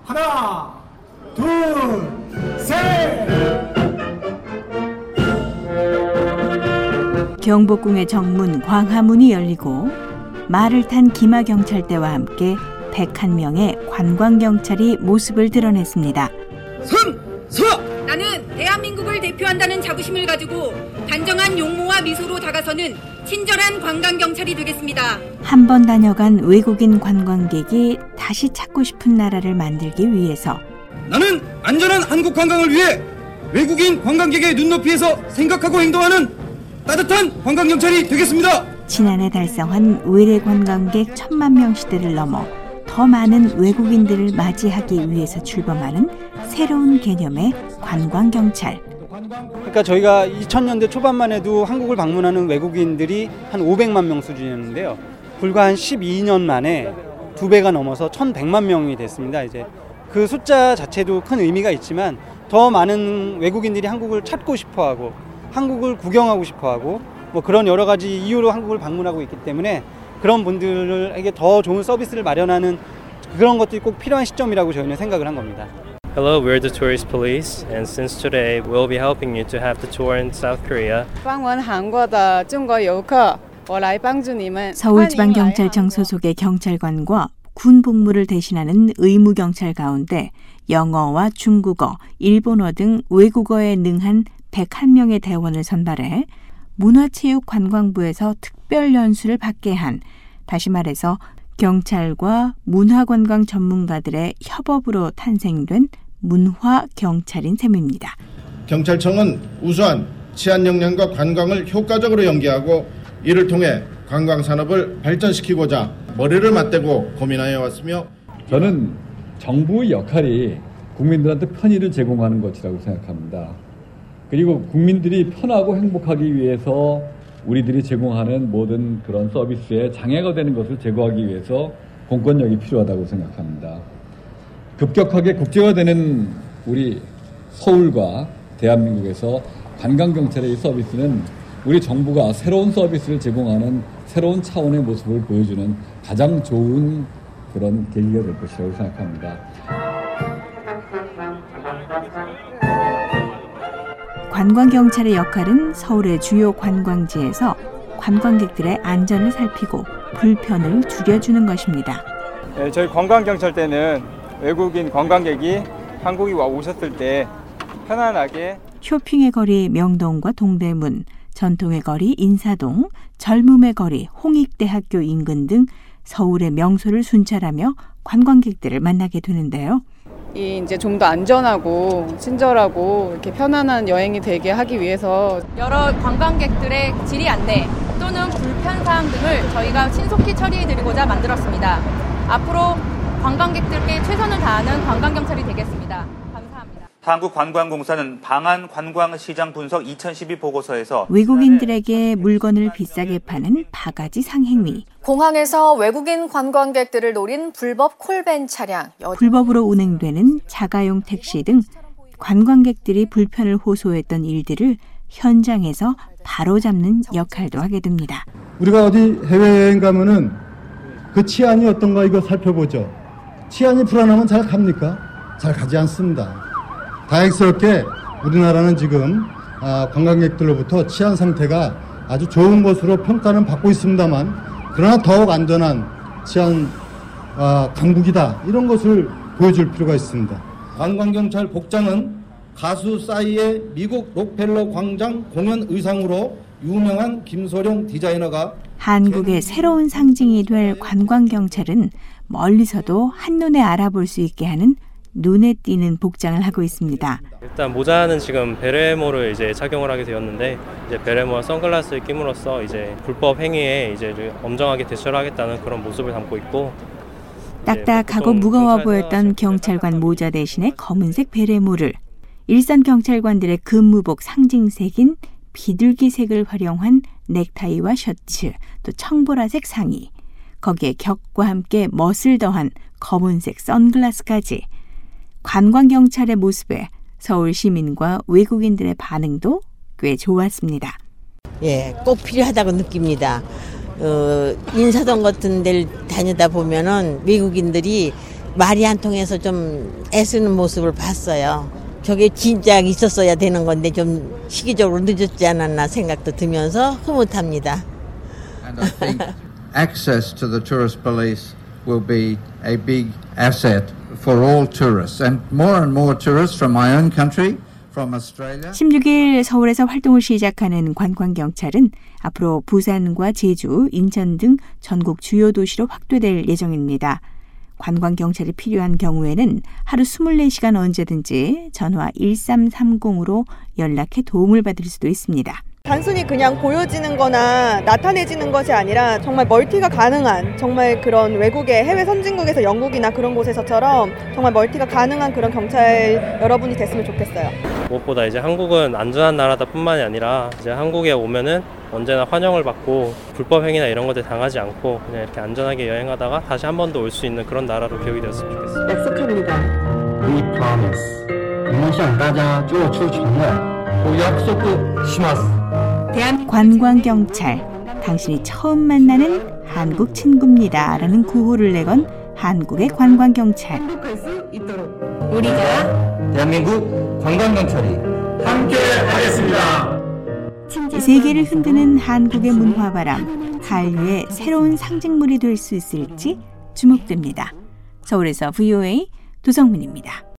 하나, 둘, 셋. 경복궁의 정문 광화문이 열리고 말을 탄 기마경찰대와 함께 101명의 관광경찰이 모습을 드러냈습니다. 선서! 나는 대한민국을 대표한다는 자부심을 가지고 단정한 용모와 미소로 다가서는 친절한 관광경찰이 되겠습니다. 한 번 다녀간 외국인 관광객이 다시 찾고 싶은 나라를 만들기 위해서 나는 안전한 한국 관광을 위해 외국인 관광객의 눈높이에서 생각하고 행동하는 따뜻한 관광경찰이 되겠습니다. 지난해 달성한 외래 관광객 1000만 명 시대를 넘어 더 많은 외국인들을 맞이하기 위해서 출범하는 새로운 개념의 관광경찰. 그러니까 저희가 2000년대 초반만 해도 한국을 방문하는 외국인들이 한 500만 명 수준이었는데요. 불과 한 12년 만에 2배가 넘어서 1100만 명이 됐습니다. 이제 그 숫자 자체도 큰 의미가 있지만 더 많은 외국인들이 한국을 찾고 싶어하고 한국을 구경하고 싶어하고 뭐 그런 여러 가지 이유로 한국을 방문하고 있기 때문에 그런 분들에게 더 좋은 서비스를 마련하는 그런 것들이 꼭 필요한 시점이라고 저희는 생각을 한 겁니다. Hello, we're the tourist police, and since today, we'll be helping you to have the tour in South Korea. 서울지방경찰청 소속의 경찰관과 군 복무를 대신하는 의무경찰 가운데 영어와 중국어, 일본어 등 외국어에 능한 101명의 대원을 선발해 문화체육관광부에서 특별연수를 받게 한, 다시 말해서 경찰과 문화관광 전문가들의 협업으로 탄생된 문화경찰인 셈입니다. 경찰청은 우수한 치안 역량과 관광을 효과적으로 연계하고 이를 통해 관광산업을 발전시키고자 머리를 맞대고 고민하여 왔으며, 저는 정부의 역할이 국민들한테 편의를 제공하는 것이라고 생각합니다. 그리고 국민들이 편하고 행복하기 위해서 우리들이 제공하는 모든 그런 서비스에 장애가 되는 것을 제거하기 위해서 공권력이 필요하다고 생각합니다. 급격하게 국제화되는 우리 서울과 대한민국에서 관광경찰의 서비스는 우리 정부가 새로운 서비스를 제공하는 새로운 차원의 모습을 보여주는 가장 좋은 그런 계기가 될 것이라고 생각합니다. 관광경찰의 역할은 서울의 주요 관광지에서 관광객들의 안전을 살피고 불편을 줄여주는 것입니다. 네, 저희 관광경찰대는 외국인 관광객이 한국에 오셨을 때 편안하게 쇼핑의 거리 명동과 동대문, 전통의 거리 인사동, 젊음의 거리 홍익대학교 인근 등 서울의 명소를 순찰하며 관광객들을 만나게 되는데요. 이제 좀 더 안전하고 친절하고 이렇게 편안한 여행이 되게 하기 위해서 여러 관광객들의 질의 안내 또는 불편 사항 등을 저희가 신속히 처리해드리고자 만들었습니다. 앞으로 관광객들께 최선을 다하는 관광경찰이 되겠습니다. 감사합니다. 한국관광공사는 방한 관광시장 분석 2012 보고서에서 외국인들에게 물건을 비싸게 파는 바가지 상행위, 공항에서 외국인 관광객들을 노린 불법 콜밴 차량, 불법으로 운행되는 자가용 택시 등 관광객들이 불편을 호소했던 일들을 현장에서 바로잡는 역할도 하게 됩니다. 우리가 어디 해외여행 가면은 그 치안이 어떤가 이거 살펴보죠. 치안이 불안하면 잘 갑니까? 잘 가지 않습니다. 다행스럽게 우리나라는 지금 관광객들로부터 치안 상태가 아주 좋은 것으로 평가는 받고 있습니다만, 그러나 더욱 안전한 치안 강국이다, 이런 것을 보여줄 필요가 있습니다. 관광경찰 복장은 가수 싸이의 미국 록펠러 광장 공연 의상으로 유명한 김소룡 디자이너가 한국의 새로운 상징이 될 관광경찰은 멀리서도 한눈에 알아볼 수 있게 하는 눈에 띄는 복장을 하고 있습니다. 일단 모자는 지금 베레모를 이제 착용을 하게 되었는데, 이제 베레모와 선글라스를 끼므로써 이제 불법 행위에 이제 엄정하게 대처를 하겠다는 그런 모습을 담고 있고, 딱딱하고 무거워 보였던 경찰관 모자 대신에 검은색 베레모를, 일선 경찰관들의 근무복 상징색인 비둘기색을 활용한 넥타이와 셔츠, 또 청보라색 상의, 거기에 격과 함께 멋을 더한 검은색 선글라스까지, 관광경찰의 모습에 서울 시민과 외국인들의 반응도 꽤 좋았습니다. 예, 꼭 필요하다고 느낍니다. 인사동 같은 데를 다니다 보면은 외국인들이 말이 안 통해서 좀 애쓰는 모습을 봤어요. 저게 진짜 있었어야 되는 건데 좀 시기적으로 늦었지 않았나 생각도 들면서 흐뭇합니다. And I think access to the tourist police will be a big asset for all tourists and more tourists from my own country. 16일 서울에서 활동을 시작하는 관광경찰은 앞으로 부산과 제주, 인천 등 전국 주요 도시로 확대될 예정입니다. 관광경찰이 필요한 경우에는 하루 24시간 언제든지 전화 1330으로 연락해 도움을 받을 수도 있습니다. 단순히 그냥 보여지는 거나 나타내지는 것이 아니라 정말 멀티가 가능한 정말 그런 외국의 해외 선진국에서 영국이나 그런 곳에서처럼 정말 멀티가 가능한 그런 경찰 여러분이 됐으면 좋겠어요. 무엇보다 이제 한국은 안전한 나라다 뿐만이 아니라 이제 한국에 오면은 언제나 환영을 받고 불법 행위나 이런 것들 당하지 않고 그냥 이렇게 안전하게 여행하다가 다시 한 번 더 올 수 있는 그런 나라로 기억이 되었으면 좋겠습니다. 약속합니다. We promise. 我们向大家做出承诺. 관광경찰, 당신이 처음 만나는 한국 친구입니다 라는 구호를 내건 한국의 관광경찰. 우리가 대한민국 관광경찰이 함께 하겠습니다. 세계를 흔드는 한국의 문화바람, 한류의 새로운 상징물이 될 수 있을지 주목됩니다. 서울에서 VOA 도성문입니다.